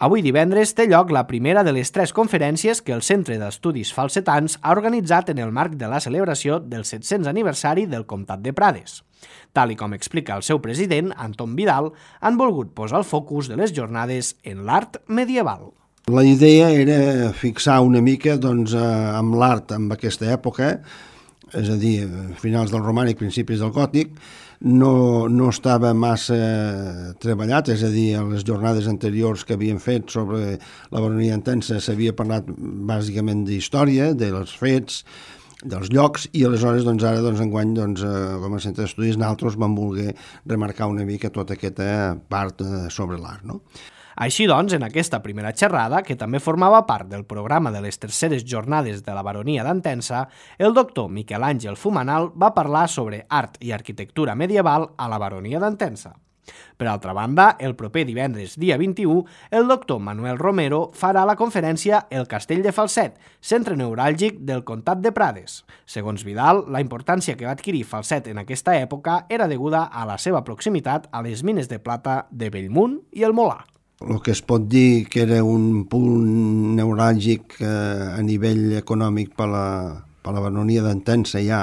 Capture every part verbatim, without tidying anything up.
Avui divendres té lloc la primera de les tres conferències que el Centre d'Estudis Falsetans ha organitzat en el marc de la celebració del set-cents aniversari del Comtat de Prades. Tal i com explica el seu president, Anton Vidal, han volgut posar el focus de les jornades en l'art medieval. La idea era fixar una mica doncs, amb l'art en aquesta època, és a dir, finals del romànic, principis del gòtic, no, no estava massa treballat, és a dir, a les jornades anteriors que havien fet sobre la baronia d'Entença s'havia parlat bàsicament d'història, dels fets, dels llocs, i aleshores doncs, ara doncs, enguany doncs, com a centre d'estudis nosaltres vam voler remarcar una mica tota aquesta part sobre l'art, no? Així doncs, en aquesta primera xerrada, que també formava part del programa de les terceres jornades de la baronia d'Entença, el doctor Miquel Àngel Fumanal va parlar sobre art i arquitectura medieval a la baronia d'Entença. Per altra banda, el proper divendres, dia vint-i-u, el doctor Manuel Romero farà la conferència El Castell de Falset, centre neuràlgic del Comtat de Prades. Segons Vidal, la importància que va adquirir Falset en aquesta època era deguda a la seva proximitat a les mines de plata de Bellmunt i el Molar. El que es pot dir que era un punt neuràlgic eh, a nivell econòmic per la, per la baronia d'Entença ja,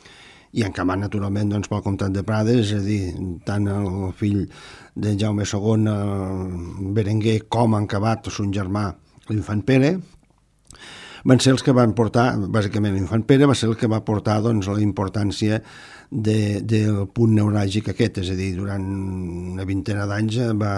i encamat naturalment doncs, pel comtat de Prades, és a dir, tant el fill de Jaume segon, el Berenguer, com encabat son germà, l'infant Pere, van ser els que van portar, bàsicament l'infant Pere va ser el que va portar doncs, la importància de, del punt neuràlgic aquest, és a dir, durant una vintena d'anys va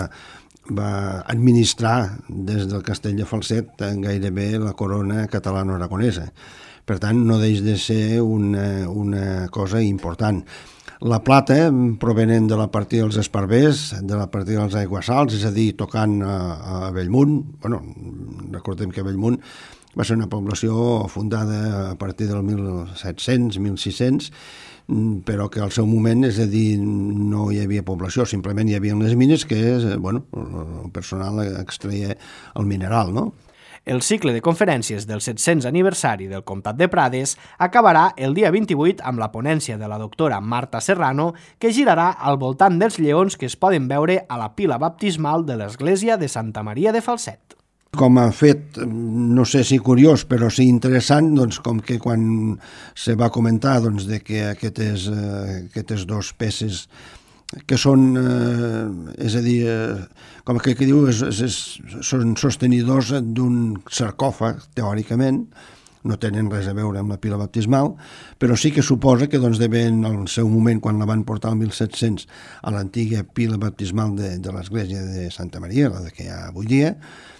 va administrar des del Castell de Falset gairebé la corona catalano-aragonesa. Per tant, no deix de ser una, una cosa important. La plata, provenent de la partida dels Esparvers, de la partida dels Aiguassalts, és a dir, tocant a, a Bellmunt, bueno, recordem que Bellmunt va ser una població fundada a partir del mil set-cents, mil sis-cents, però que al seu moment, és a dir, no hi havia població, simplement hi havia les mines que bueno, el personal extreia el mineral, no? El cicle de conferències del set-cents aniversari del Comtat de Prades acabarà el dia vint-i-vuit amb la ponència de la doctora Marta Serrano, que girarà al voltant dels lleons que es poden veure a la pila baptismal de l'església de Santa Maria de Falset. Com a fet, no sé si curiós, però sí interessant, doncs, com que quan se va comentar doncs, de que aquestes, eh, aquestes dues peces que són, eh, és a dir, eh, com que, que diu, és, és, són sostenidors d'un sarcòfag, teòricament, no tenen res a veure amb la pila baptismal, però sí que suposa que doncs, en el seu moment, quan la van portar el mil set-cents a l'antiga pila baptismal de, de l'església de Santa Maria, la que hi ha avui dia,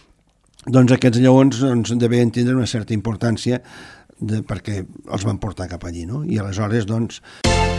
doncs aquests lleons doncs, devien tindre una certa importància de, perquè els van portar cap allí, no? I aleshores, doncs...